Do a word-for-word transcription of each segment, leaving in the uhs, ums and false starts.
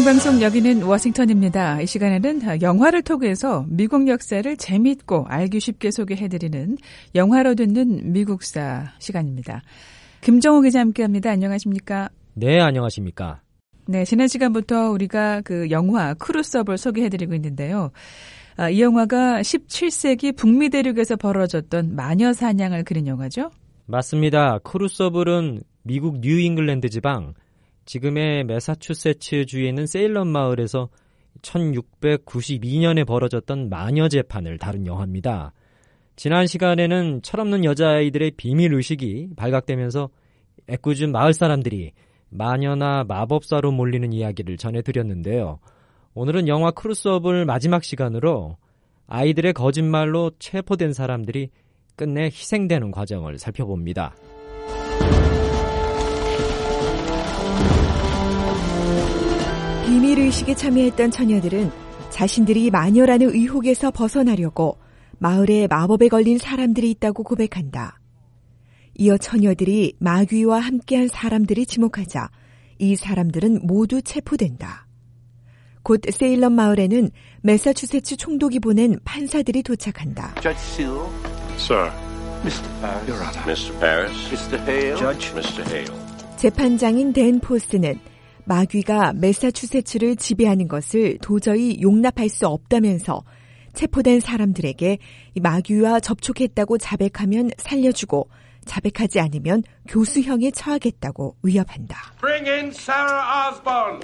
생방송 여기는 워싱턴입니다. 이 시간에는 영화를 통해서 미국 역사를 재미있고 알기 쉽게 소개해드리는 영화로 듣는 미국사 시간입니다. 김정호 기자 함께합니다. 안녕하십니까? 네, 안녕하십니까? 네, 지난 시간부터 우리가 그 영화 크루서블 소개해드리고 있는데요. 아, 이 영화가 십칠 세기 북미 대륙에서 벌어졌던 마녀 사냥을 그린 영화죠? 맞습니다. 크루서블은 미국 뉴잉글랜드 지방 지금의 매사추세츠주에 있는 세일럼 마을에서 천육백구십이 년에 벌어졌던 마녀 재판을 다룬 영화입니다. 지난 시간에는 철없는 여자아이들의 비밀의식이 발각되면서 애꿎은 마을 사람들이 마녀나 마법사로 몰리는 이야기를 전해드렸는데요. 오늘은 영화 크루서블 마지막 시간으로 아이들의 거짓말로 체포된 사람들이 끝내 희생되는 과정을 살펴봅니다. 비밀의식에 참여했던 처녀들은 자신들이 마녀라는 의혹에서 벗어나려고 마을에 마법에 걸린 사람들이 있다고 고백한다. 이어 처녀들이 마귀와 함께한 사람들이 지목하자 이 사람들은 모두 체포된다. 곧 세일럼 마을에는 매사추세츠 총독이 보낸 판사들이 도착한다. Judge Seal. Sir. 미스터 Paris. Your Honor. Mister Paris. 미스터 Hale. Judge. Mister Hale. 재판장인 댄 포스는 마귀가 매사추세츠를 지배하는 것을 도저히 용납할 수 없다면서 체포된 사람들에게 마귀와 접촉했다고 자백하면 살려주고 자백하지 않으면 교수형에 처하겠다고 위협한다. Bring in Sarah Osborne.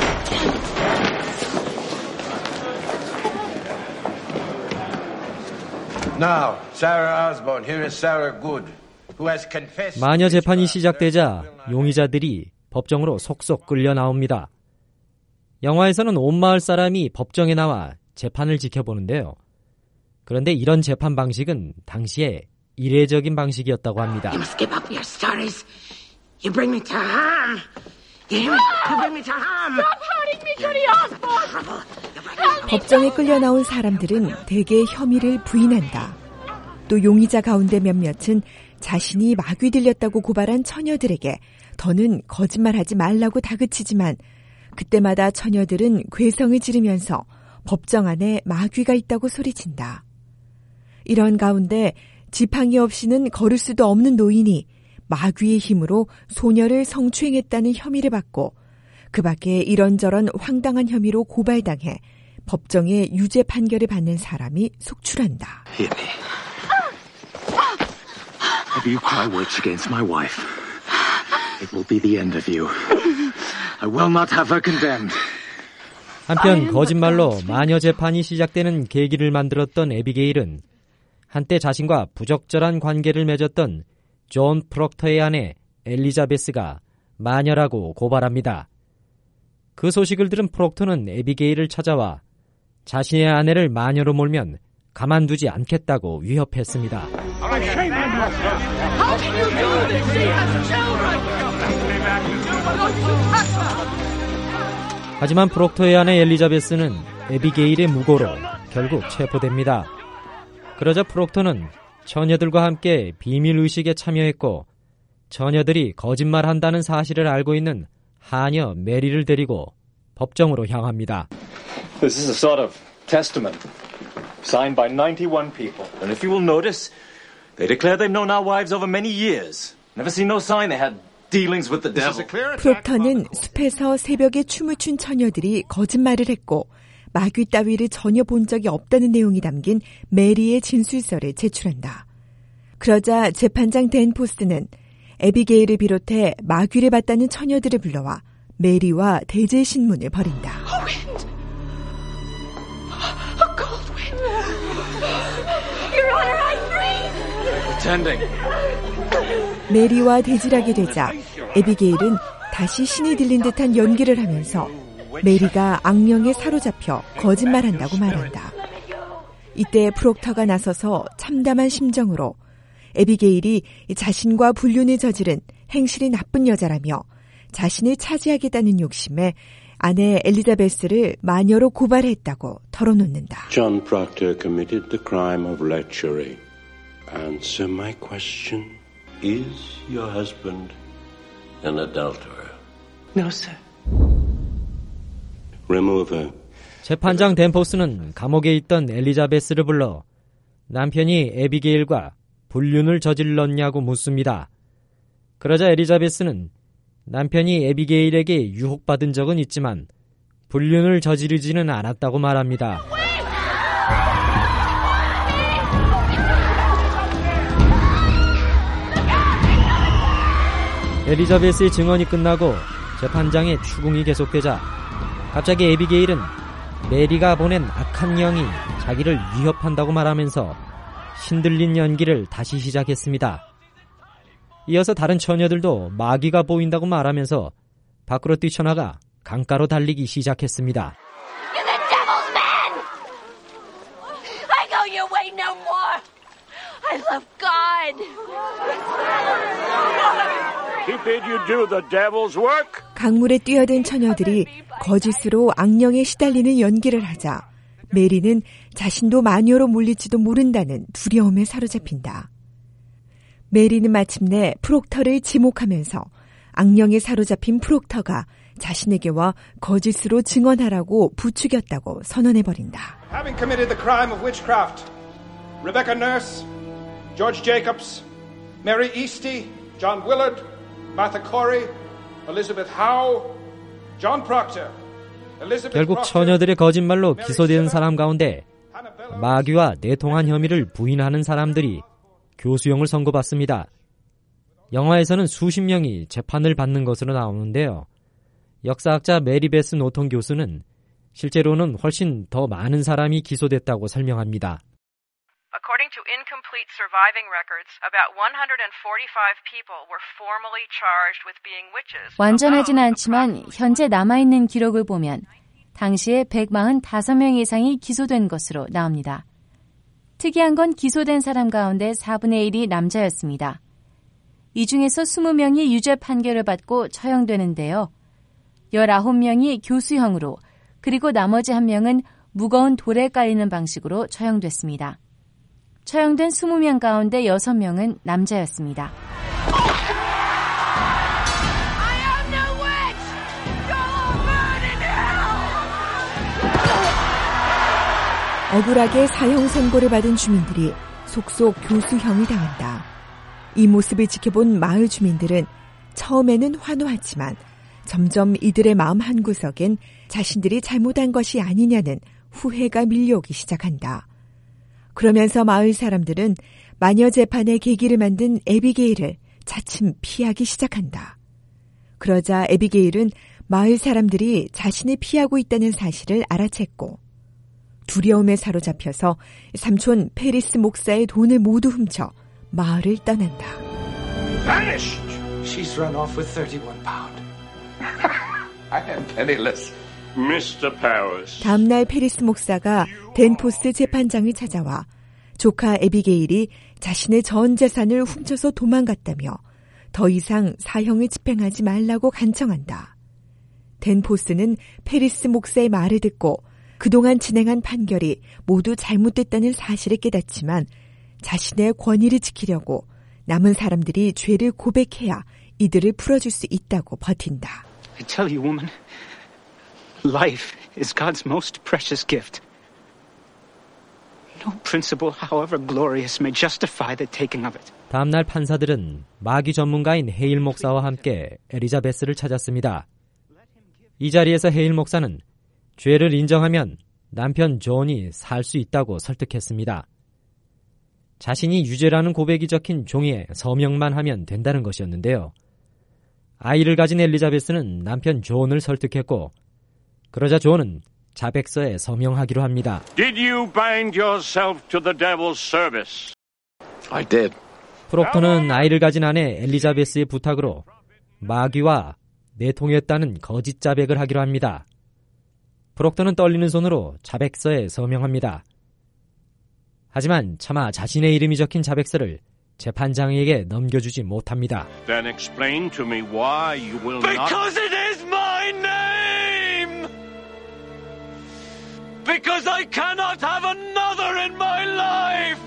Now, Sarah Osborne, here is Sarah Good, who has confessed. 마녀 재판이 시작되자 용의자들이 법정으로 속속 끌려 나옵니다. 영화에서는 온 마을 사람이 법정에 나와 재판을 지켜보는데요. 그런데 이런 재판 방식은 당시에 이례적인 방식이었다고 합니다. You must give up your stories. You bring me to harm. You hear me? You bring me to harm. Stop hurting me, Judy Osborne. 법정에 끌려 나온 사람들은 대개 혐의를 부인한다. 또 용의자 가운데 몇몇은 자신이 마귀 들렸다고 고발한 처녀들에게 더는 거짓말하지 말라고 다그치지만 그때마다 처녀들은 괴성을 지르면서 법정 안에 마귀가 있다고 소리친다. 이런 가운데 지팡이 없이는 걸을 수도 없는 노인이 마귀의 힘으로 소녀를 성추행했다는 혐의를 받고 그 밖에 이런저런 황당한 혐의로 고발당해 법정에 유죄 판결을 받는 사람이 속출한다. Hear me. If you cry words against my wife, it will be the end of you. I will not have her condemned. 한편 거짓말로 마녀 재판이 시작되는 계기를 만들었던 에비게일은 한때 자신과 부적절한 관계를 맺었던 존 프록터의 아내 엘리자베스가 마녀라고 고발합니다. 그 소식을 들은 프록터는 에비게일을 찾아와 자신의 아내를 마녀로 몰면 가만두지 않겠다고 위협했습니다. 하지만 프록터의 아내 엘리자베스는 에비게일의 무고로 결국 체포됩니다. 그러자 프록터는 처녀들과 함께 비밀의식에 참여했고 처녀들이 거짓말한다는 사실을 알고 있는 하녀 메리를 데리고 법정으로 향합니다. This is a sort of testament signed by ninety-one people. And if you will notice, they declare they've known our wives over many years. Never seen no sign they had dealings with the devil. 프록터는 숲에서 새벽에 춤을 춘 처녀들이 거짓말을 했고 마귀 따위를 전혀 본 적이 없다는 내용이 담긴 메리의 진술서를 제출한다. 그러자 재판장 댄 포스는 에비게일을 비롯해 마귀를 봤다는 처녀들을 불러와 메리와 대제 신문을 벌인다. 메리와 대질하게 되자 에비게일은 다시 신이 들린 듯한 연기를 하면서 메리가 악령에 사로잡혀 거짓말한다고 말한다. 이때 프록터가 나서서 참담한 심정으로 에비게일이 자신과 불륜을 저지른 행실이 나쁜 여자라며 자신을 차지하겠다는 욕심에 아내 엘리자베스를 마녀로 고발했다고 털어놓는다. John Proctor committed the crime of lechery. Answer my question. Is your husband an adulterer? No, sir. Remove her. 재판장 댄포스는 감옥에 있던 엘리자베스를 불러 남편이 에비게일과 불륜을 저질렀냐고 묻습니다. 그러자 엘리자베스는 남편이 에비게일에게 유혹받은 적은 있지만 불륜을 저지르지는 않았다고 말합니다. 엘리자베스의 증언이 끝나고 재판장의 추궁이 계속되자 갑자기 에비게일은 메리가 보낸 악한 영이 자기를 위협한다고 말하면서 신들린 연기를 다시 시작했습니다. 이어서 다른 처녀들도 마귀가 보인다고 말하면서 밖으로 뛰쳐나가 강가로 달리기 시작했습니다. You're the devil's man! I go your way no more! I love God! He bid you do the devil's work? 강물에 뛰어든 처녀들이 거짓으로 악령에 시달리는 연기를 하자 메리는 자신도 마녀로 물릴지도 모른다는 두려움에 사로잡힌다. 메리는 마침내 프록터를 지목하면서 악령에 사로잡힌 프록터가 자신에게 와 거짓으로 증언하라고 부추겼다고 선언해버린다. Having committed the crime of witchcraft, Rebecca Nurse, George Jacobs, Mary Eastie, John Willard, Martha Corey, Elizabeth Howe, John Proctor, Elizabeth 결국 Proctor, 처녀들의 거짓말로 기소된 사람 가운데 마귀와 내통한 혐의를 부인하는 사람들이 교수형을 선고받습니다. 영화에서는 수십 명이 재판을 받는 것으로 나오는데요. 역사학자 메리베스 노턴 교수는 실제로는 훨씬 더 많은 사람이 기소됐다고 설명합니다. According to incomplete surviving records, about one hundred forty-five people were formally charged with being witches. 완전하진 않지만 현재 남아있는 기록을 보면 당시에 백사십오 명 이상이 기소된 것으로 나옵니다. 특이한 건 기소된 사람 가운데 사분의 일이 남자였습니다. 이 중에서 이십 명이 유죄 판결을 받고 처형되는데요. 열아홉 명이 교수형으로 그리고 나머지 한 명은 무거운 돌에 깔리는 방식으로 처형됐습니다. 처형된 이십 명 가운데 여섯 명은 남자였습니다. 억울하게 사형 선고를 받은 주민들이 속속 교수형을 당한다. 이 모습을 지켜본 마을 주민들은 처음에는 환호하지만 점점 이들의 마음 한구석엔 자신들이 잘못한 것이 아니냐는 후회가 밀려오기 시작한다. 그러면서 마을 사람들은 마녀 재판의 계기를 만든 에비게일을 차츰 피하기 시작한다. 그러자 에비게일은 마을 사람들이 자신을 피하고 있다는 사실을 알아챘고 두려움에 사로잡혀서 삼촌 페리스 목사의 돈을 모두 훔쳐 마을을 떠난다. Vanished! She's run off with thirty-one pound. I am penniless. Mister Powers. 다음날 페리스 목사가 댄포스 재판장을 찾아와 조카 에비게일이 자신의 전 재산을 훔쳐서 도망갔다며 더 이상 사형을 집행하지 말라고 간청한다. 댄포스는 페리스 목사의 말을 듣고 그동안 진행한 판결이 모두 잘못됐다는 사실을 깨닫지만 자신의 권위를 지키려고 남은 사람들이 죄를 고백해야 이들을 풀어줄 수 있다고 버틴다. I tell you, woman, life is God's most precious gift. No principle, however glorious, may justify the taking of it. 다음날 판사들은 마귀 전문가인 헤일 목사와 함께 엘리자베스를 찾았습니다. 이 자리에서 헤일 목사는 죄를 인정하면 남편 존이 살 수 있다고 설득했습니다. 자신이 유죄라는 고백이 적힌 종이에 서명만 하면 된다는 것이었는데요. 아이를 가진 엘리자베스는 남편 존을 설득했고 그러자 존은 자백서에 서명하기로 합니다. Did you bind yourself to the devil's service? I did. 프록터는 아이를 가진 아내 엘리자베스의 부탁으로 마귀와 내통했다는 거짓 자백을 하기로 합니다. 프록터는 떨리는 손으로 자백서에 서명합니다. 하지만 차마 자신의 이름이 적힌 자백서를 재판장에게 넘겨주지 못합니다. Then explain to me why you will not... Because it is my name! Because I cannot have another in my life!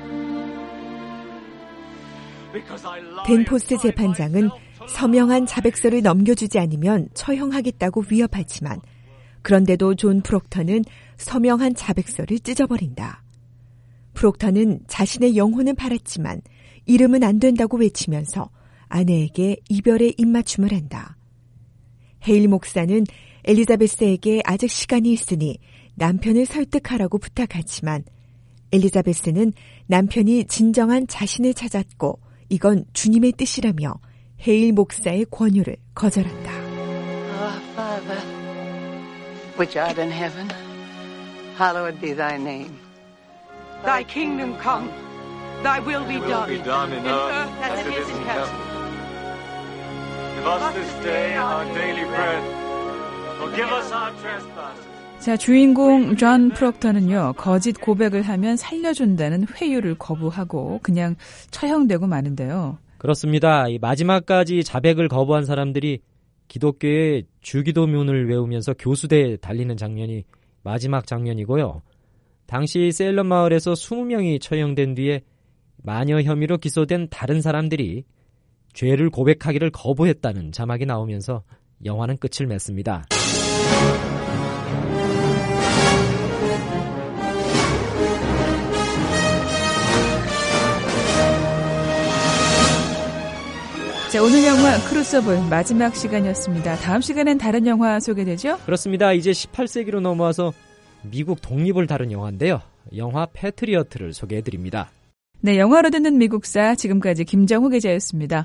댄포스 재판장은 서명한 자백서를 넘겨주지 않으면 처형하겠다고 위협하지만 그런데도 존 프록터는 서명한 자백서를 찢어버린다. 프록터는 자신의 영혼은 팔았지만 이름은 안 된다고 외치면서 아내에게 이별의 입맞춤을 한다. 헤일 목사는 엘리자베스에게 아직 시간이 있으니 남편을 설득하라고 부탁하지만 엘리자베스는 남편이 진정한 자신을 찾았고 이건 주님의 뜻이라며 헤일 목사의 권유를 거절한다. Our Father, which art in heaven, hallowed be thy name. Thy kingdom come, thy will be done, be done in, in earth, earth as, as it is in heaven. Give us this day our daily bread. Forgive us our trespasses. 자, 주인공 존 프록터는요, 거짓 고백을 하면 살려준다는 회유를 거부하고 그냥 처형되고 마는데요. 그렇습니다. 이 마지막까지 자백을 거부한 사람들이 기독교의 주기도문을 외우면서 교수대에 달리는 장면이 마지막 장면이고요. 당시 셀럼 마을에서 이십 명이 처형된 뒤에 마녀 혐의로 기소된 다른 사람들이 죄를 고백하기를 거부했다는 자막이 나오면서 영화는 끝을 맺습니다. 자, 오늘 영화 크로스오버 마지막 시간이었습니다. 다음 시간엔 다른 영화 소개되죠? 그렇습니다. 이제 십팔 세기로 넘어와서 미국 독립을 다룬 영화인데요. 영화 패트리어트를 소개해드립니다. 네, 영화로 듣는 미국사 지금까지 김정호 기자였습니다.